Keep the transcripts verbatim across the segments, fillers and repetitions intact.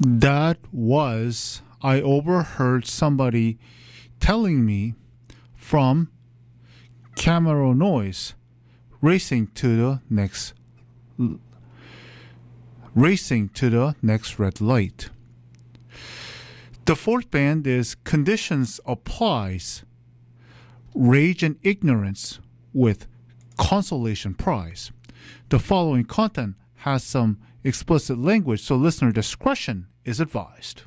That was, I overheard somebody telling me from Camera Noise, racing to the next racing to the next red light. The fourth band is Conditions Applies, Rage and Ignorance with Consolation Prize. The following content has some explicit language, so listener discretion is advised.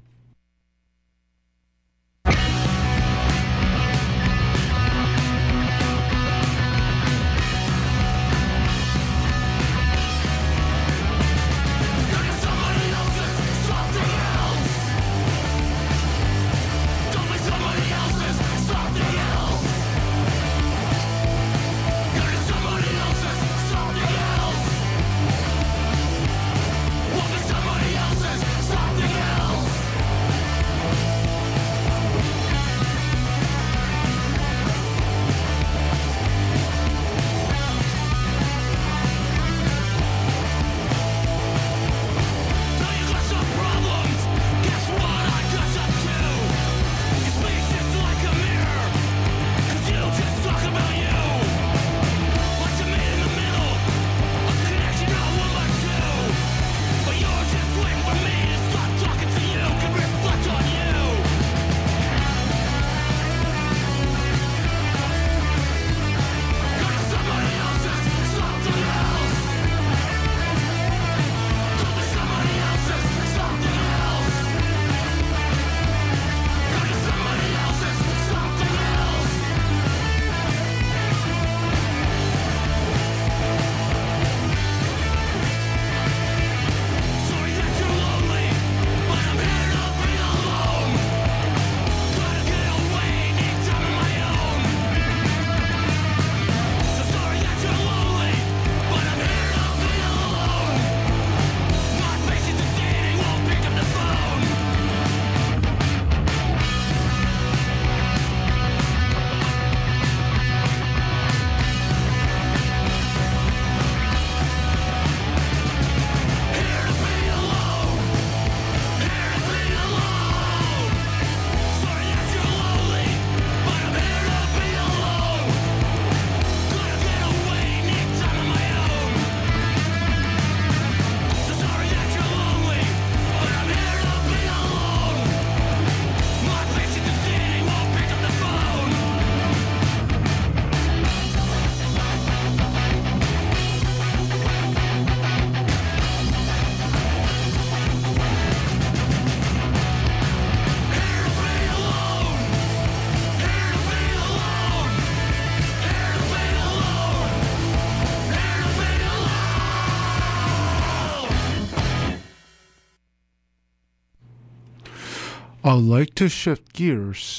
I'd like to shift gears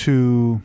to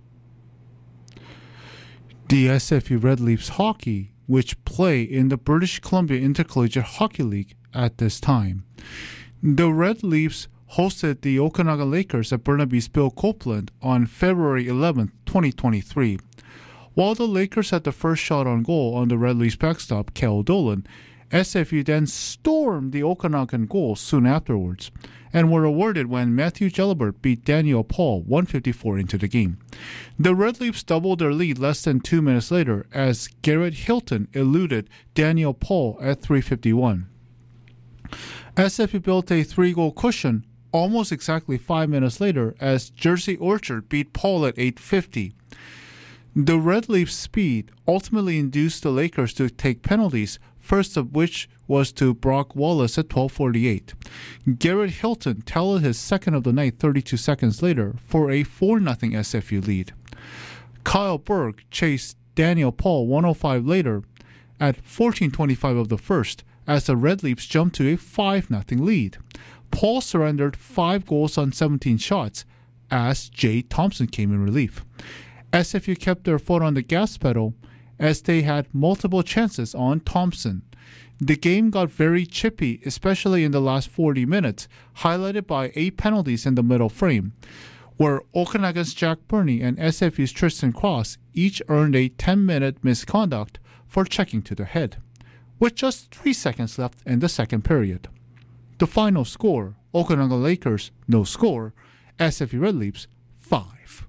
the S F U Red Leafs hockey, which play in the British Columbia Intercollegiate Hockey League at this time. The Red Leafs hosted the Okanagan Lakers at Burnaby's Bill Copeland on February eleventh, twenty twenty-three. While the Lakers had the first shot on goal on the Red Leafs backstop, Kel Dolan, S F U then stormed the Okanagan goal soon afterwards and were awarded when Matthew Gelabert beat Daniel Paul one fifty-four into the game. The Red Leafs doubled their lead less than two minutes later as Garrett Hilton eluded Daniel Paul at three fifty-one. S F U built a three-goal cushion almost exactly five minutes later as Jersey Orchard beat Paul at eight fifty. The Red Leafs' speed ultimately induced the Lakers to take penalties, first of which was to Brock Wallace at twelve forty-eight. Garrett Hilton tallied his second of the night thirty-two seconds later for a four nothing S F U lead. Kyle Berg chased Daniel Paul one oh five later at fourteen twenty-five of the first as the Red Leafs jumped to a five nothing lead. Paul surrendered five goals on seventeen shots as Jay Thompson came in relief. S F U kept their foot on the gas pedal as they had multiple chances on Thompson. The game got very chippy, especially in the last forty minutes, highlighted by eight penalties in the middle frame, where Okanagan's Jack Burney and S F U's Tristan Cross each earned a ten-minute misconduct for checking to the head, with just three seconds left in the second period. The final score Okanagan Lakers, no score. S F U Red Leafs, five.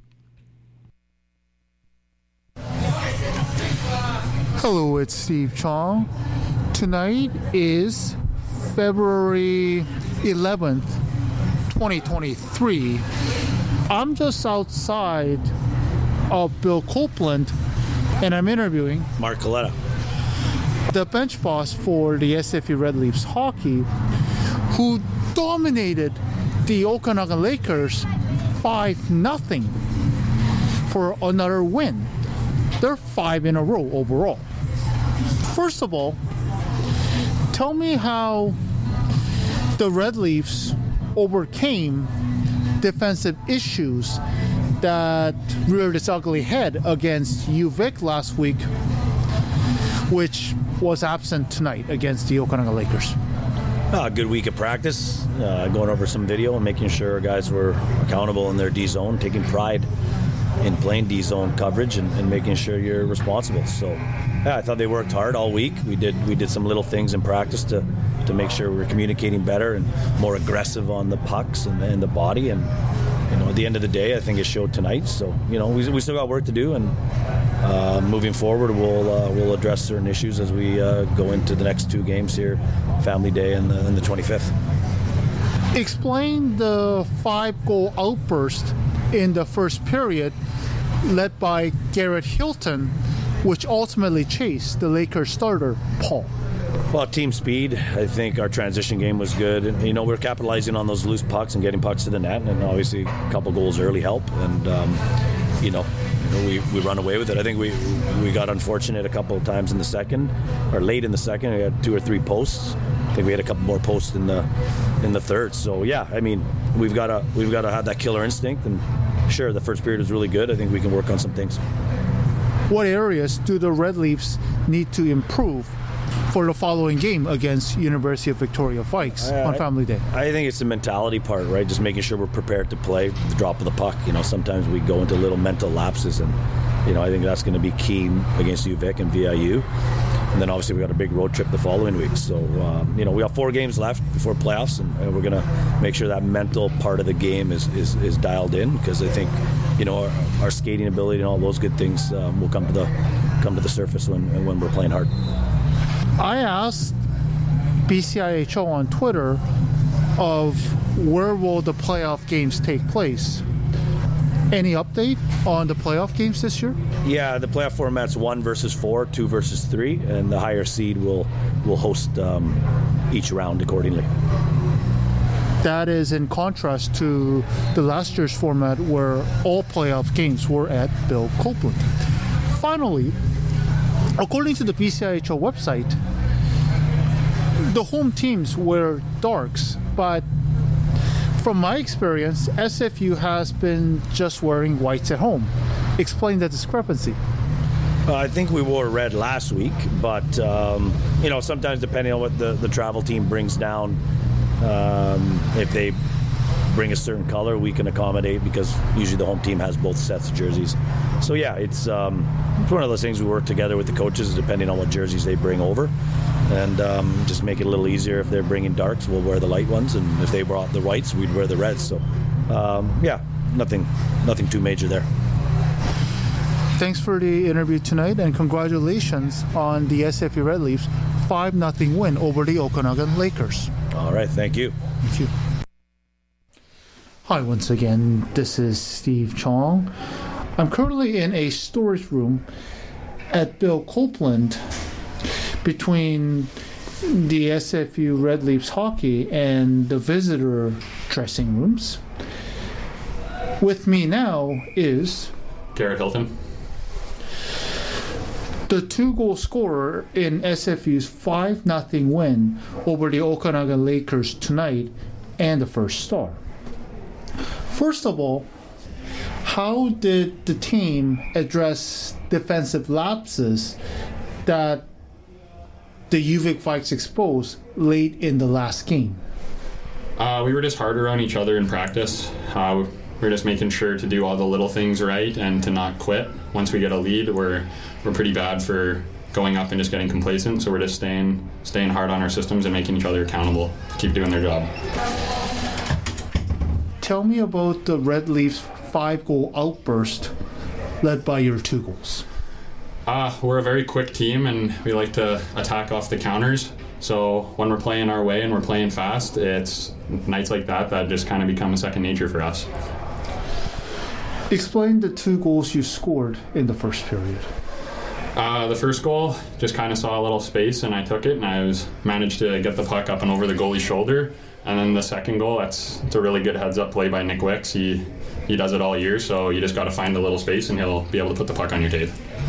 Hello, it's Steve Chong. Tonight is February eleventh, twenty twenty-three. I'm just outside of Bill Copeland, and I'm interviewing Mark Coletta, the bench boss for the S F U Red Leafs hockey, who dominated the Okanagan Lakers five nothing for another win. They're five in a row overall. First of all, tell me how the Red Leafs overcame defensive issues that reared its ugly head against U V I C last week, which was absent tonight against the Okanagan Lakers. A good week of practice, uh, going over some video and making sure guys were accountable in their D-zone, taking pride in playing D-zone coverage and, and making sure you're responsible. So, yeah, I thought they worked hard all week. We did we did some little things in practice to, to make sure we were communicating better and more aggressive on the pucks and, and the body. And, you know, at the end of the day, I think it showed tonight. So, you know, we, we still got work to do, and uh, moving forward, we'll uh, we'll address certain issues as we uh, go into the next two games here, Family Day and the, and the twenty-fifth. Explain the five-goal outburst in the first period, led by Garrett Hilton, which ultimately chased the Lakers starter, Paul. Well, team speed. I think our transition game was good. And, you know, we're capitalizing on those loose pucks and getting pucks to the net, and obviously a couple goals early help. And, um, you know, you know we, we run away with it. I think we we got unfortunate a couple of times in the second, or late in the second. We had two or three posts. I think we had a couple more posts in the in the third. So, yeah, I mean, we've got to we've got to have that killer instinct. And sure, the first period was really good. I think we can work on some things. What areas do the Red Leafs need to improve for the following game against University of Victoria Vikes uh, on Family Day? I think it's the mentality part, right? Just making sure we're prepared to play the drop of the puck. You know, sometimes we go into little mental lapses, and, you know, I think that's going to be key against U V I C and V I U. And then obviously we got a big road trip the following week. So, um, you know, we got four games left before playoffs, and, and we're going to make sure that mental part of the game is, is, is dialed in, because I think, you know, our, our skating ability and all those good things um, will come to the come to the surface when when we're playing hard. I asked B C I H O on Twitter of where will the playoff games take place. Any update on the playoff games this year? Yeah, the playoff format's one versus four, two versus three, and the higher seed will will host um, each round accordingly. That is in contrast to the last year's format where all playoff games were at Bill Copeland. Finally, according to the B C I H O website, the home teams wear darks, but from my experience, S F U has been just wearing whites at home. Explain the discrepancy. Uh, I think we wore red last week, but um, you know, sometimes depending on what the, the travel team brings down, um, if they bring a certain color, we can accommodate, because usually the home team has both sets of jerseys. So yeah, it's, um, it's one of those things we work together with the coaches depending on what jerseys they bring over, and um, just make it a little easier. If they're bringing darks, we'll wear the light ones, and if they brought the whites, we'd wear the reds. So um, yeah, nothing nothing too major there. Thanks for the interview tonight, and congratulations on the S F U Red Leafs five nothing win over the Okanagan Lakers. All right, thank you. Thank you. Hi, once again, this is Steve Chong. I'm currently in a storage room at Bill Copeland between the S F U Red Leafs hockey and the visitor dressing rooms. With me now is Garrett Hilton, the two-goal scorer in S F U's five nothing win over the Okanagan Lakers tonight, and the first star. First of all, how did the team address defensive lapses that the U V I C Vikes exposed late in the last game? Uh, we were just harder on each other in practice. Uh, we were just making sure to do all the little things right and to not quit. Once we get a lead, we're we're pretty bad for going up and just getting complacent. So we're just staying staying hard on our systems and making each other accountable to keep doing their job. tell me about the Red Leafs five-goal outburst led by your two goals. Uh, we're a very quick team, and we like to attack off the counters. So when we're playing our way and we're playing fast, it's nights like that that just kind of become a second nature for us. Explain the two goals you scored in the first period. Uh, the first goal, just kind of saw a little space and I took it, and I was managed to get the puck up and over the goalie's shoulder. And then the second goal, that's it's a really good heads-up play by Nick Wicks. He he does it all year, so you just got to find a little space and he'll be able to put the puck on your tape.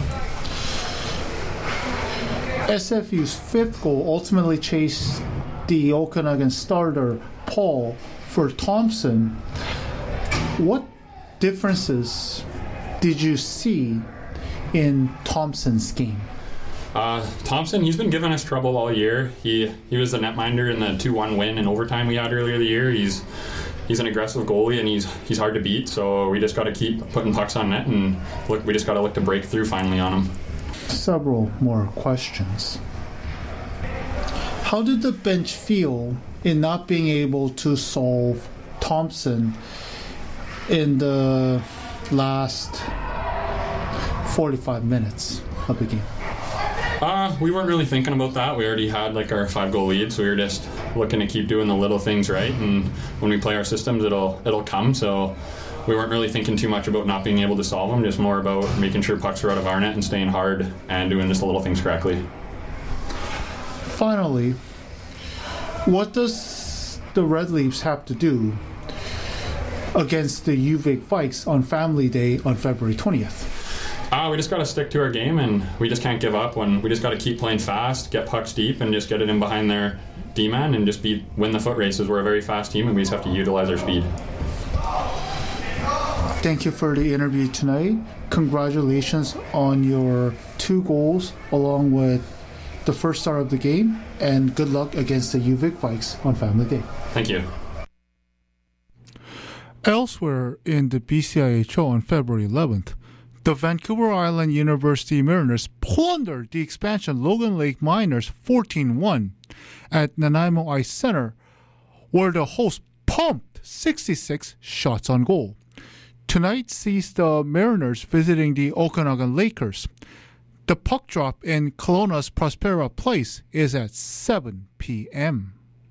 S F U's fifth goal ultimately chased the Okanagan starter, Paul, for Thompson. What differences did you see in Thompson's game? Uh, Thompson, he's been giving us trouble all year. He he was the netminder in the two one win in overtime we had earlier the year. He's he's an aggressive goalie, and he's he's hard to beat, so we just got to keep putting pucks on net, and look, we just got to look to break through finally on him. Several more questions. How did the bench feel in not being able to solve Thompson in the last forty-five minutes of the game? Uh, we weren't really thinking about that. We already had like our five goal lead, so we were just looking to keep doing the little things right, and when we play our systems, it'll it'll come. So we weren't really thinking too much about not being able to solve them, just more about making sure pucks are out of our net and staying hard and doing just the little things correctly. Finally, what does the Red Leafs have to do against the U V I C Vikes on Family Day on February twentieth? Uh, we just got to stick to our game, and we just can't give up. When we just got to keep playing fast, get pucks deep, and just get it in behind their D-man and just be win the foot races. We're a very fast team, and we just have to utilize our speed. Thank you for the interview tonight. Congratulations on your two goals along with the first star of the game, and good luck against the U V I C Vikes on Family Day. Thank you. Elsewhere in the B C I H O on February eleventh, the Vancouver Island University Mariners plundered the expansion Logan Lake Miners fourteen one at Nanaimo Ice Center, where the hosts pumped sixty-six shots on goal. Tonight sees the Mariners visiting the Okanagan Lakers. The puck drop in Kelowna's Prospera Place is at seven p.m.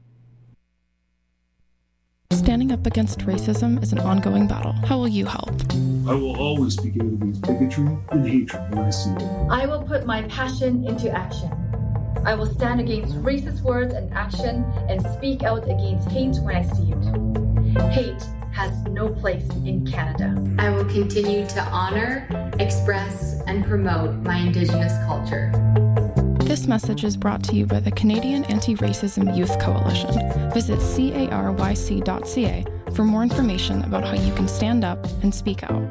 Standing up against racism is an ongoing battle. How will you help? I will always speak out against bigotry and hatred when I see it. I will put my passion into action. I will stand against racist words and action and speak out against hate when I see it. Hate has no place in Canada. I will continue to honor, express, and promote my Indigenous culture. This message is brought to you by the Canadian Anti-Racism Youth Coalition. Visit caryc dot c a for more information about how you can stand up and speak out.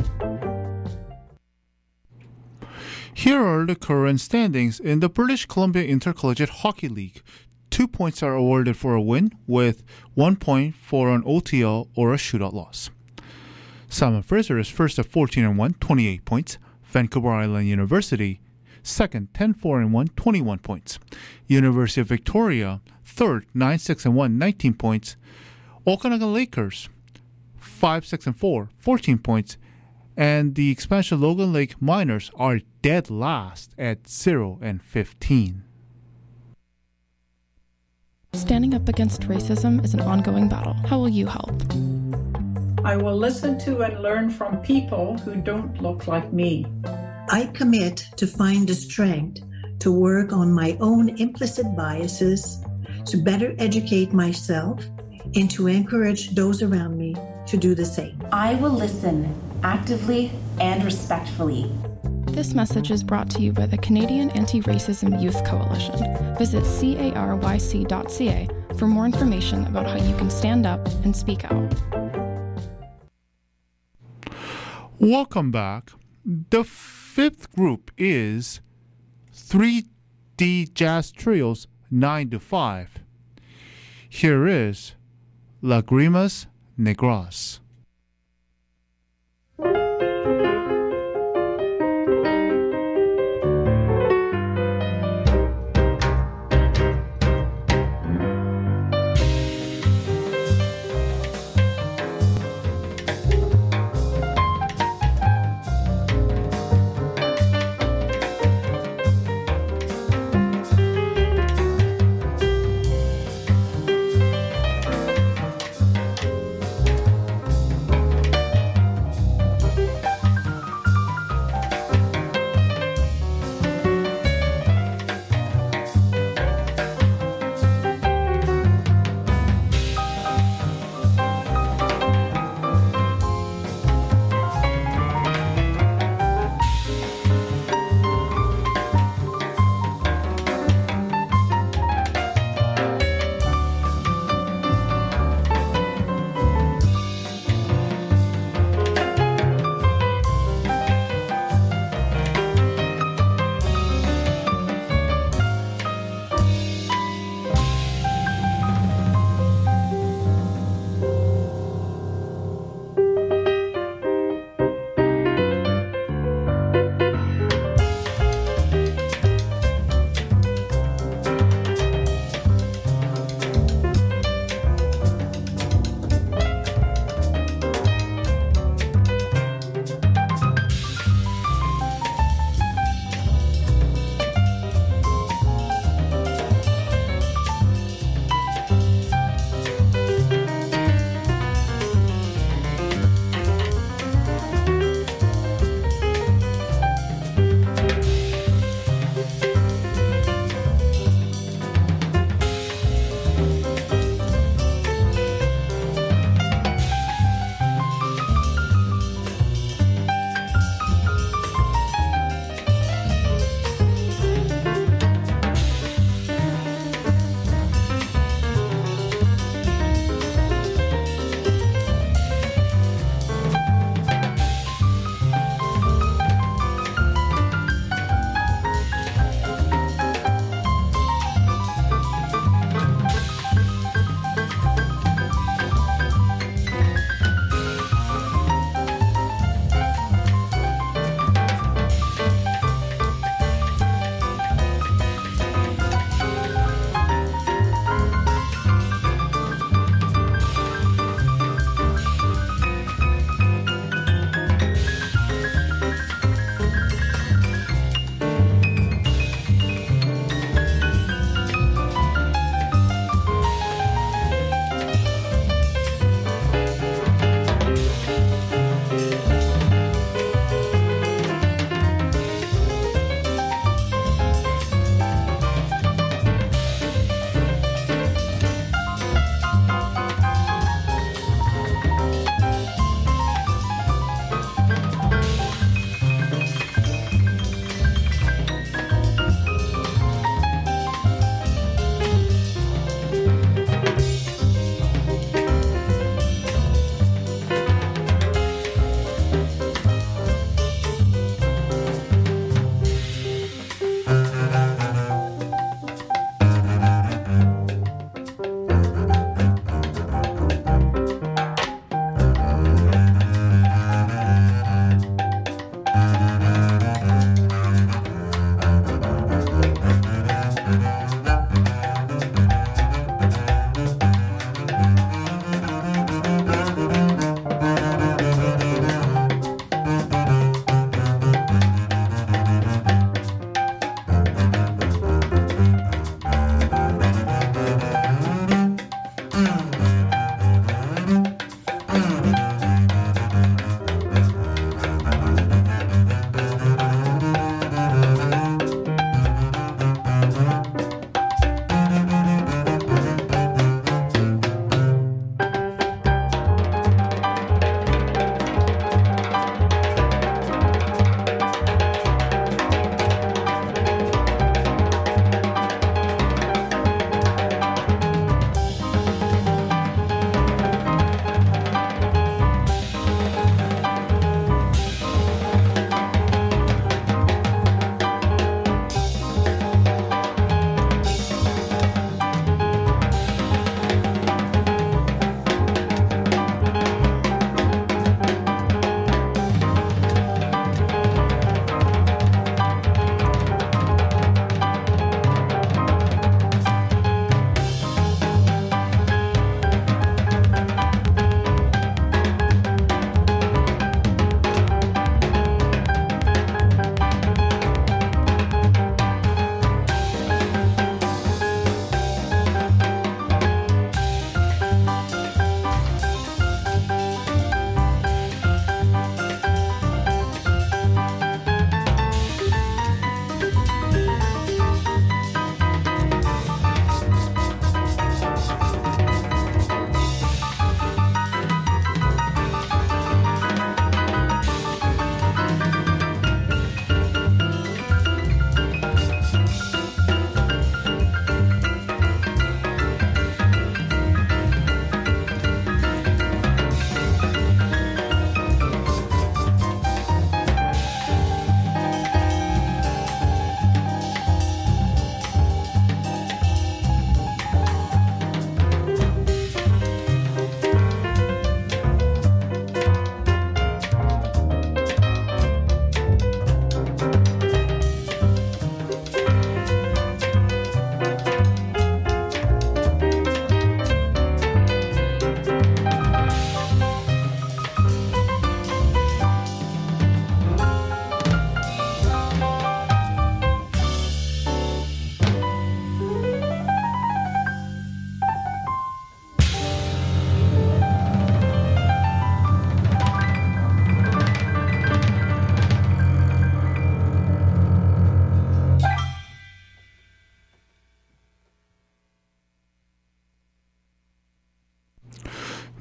Here are the current standings in the British Columbia Intercollegiate Hockey League. Two points are awarded for a win, with one point for an O T L or a shootout loss. Simon Fraser is first at fourteen and one, twenty-eight points. Vancouver Island University second, ten four and one, twenty-one points. University of Victoria third, nine six and one, nineteen points. Okanagan Lakers five six and four, fourteen points. And the expansion Logan Lake Miners are dead last at zero and fifteen. Standing up against racism is an ongoing battle. How will you help? I will listen to and learn from people who don't look like me. I commit to find the strength to work on my own implicit biases, to better educate myself, and to encourage those around me to do the same. I will listen actively and respectfully. This message is brought to you by the Canadian Anti-Racism Youth Coalition. Visit caryc dot c a for more information about how you can stand up and speak out. Welcome back. The fifth group is three D Jazz Trio's nine to five. Here is Lagrimas Negras.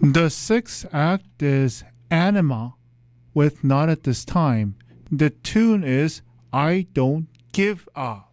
The sixth act is Anima with Not at This Time. The tune is I Don't Give a.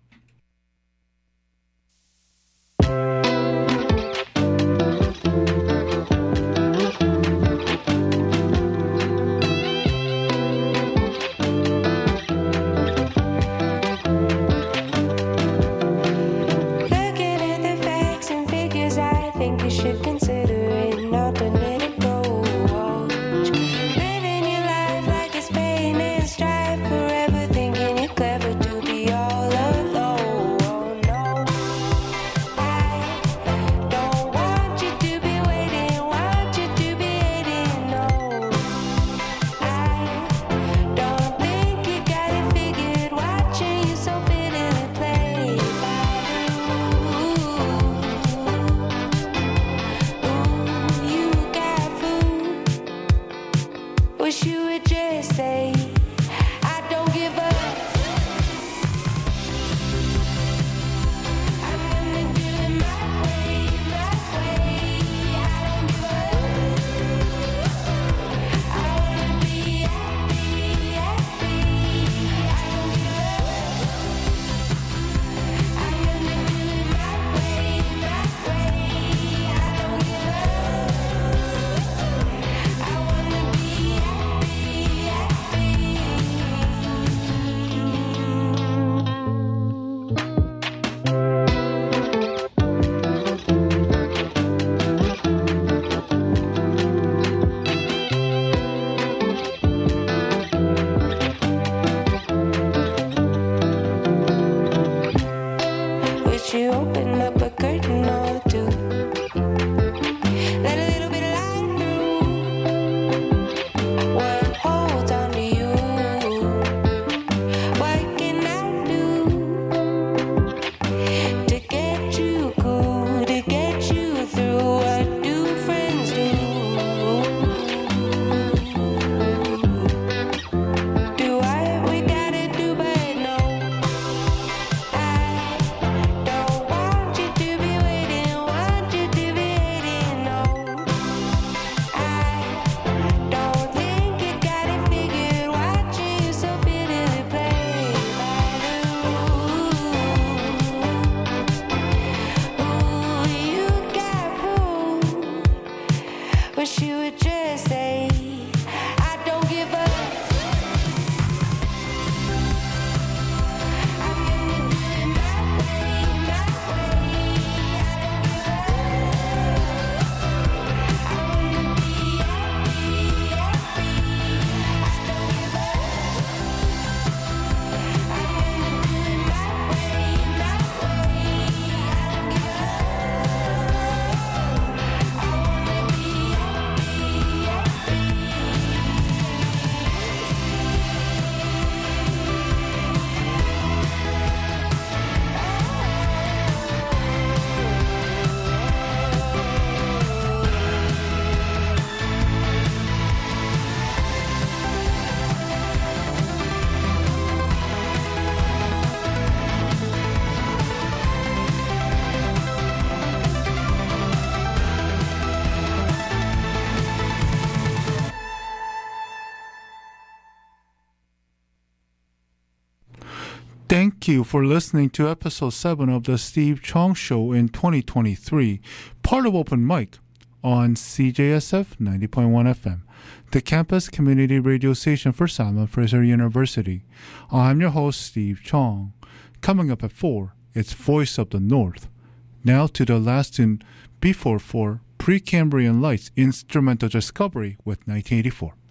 Thank you for listening to episode seven of the Steve Chong Show in twenty twenty-three, part of Open Mic on C J S F ninety point one F M, the campus community radio station for Simon Fraser University. I'm your host, Steve Chong. Coming up at four, it's Voice of the North. Now to the last tune before four, Precambrian Lights Instrumental Discovery with nineteen eighty-four.